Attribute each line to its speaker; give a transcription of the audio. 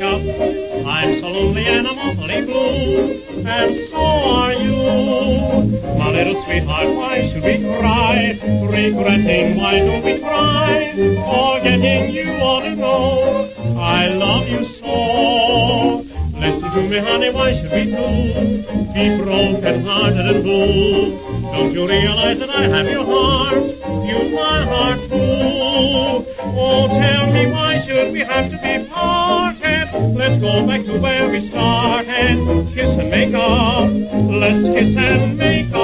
Speaker 1: up. I'm so lonely and I'm awfully blue, and so are you. My little sweetheart, why should we cry? Regretting, why don't we try? Forgetting, you ought to know I love you so. Listen to me, honey, why should we two be broken-hearted and blue? Don't you realize that I have your heart? You've my heart too. Oh, tell me, why should we have to be parted? Let's go back to where we started. Kiss and make up. Let's kiss and make up.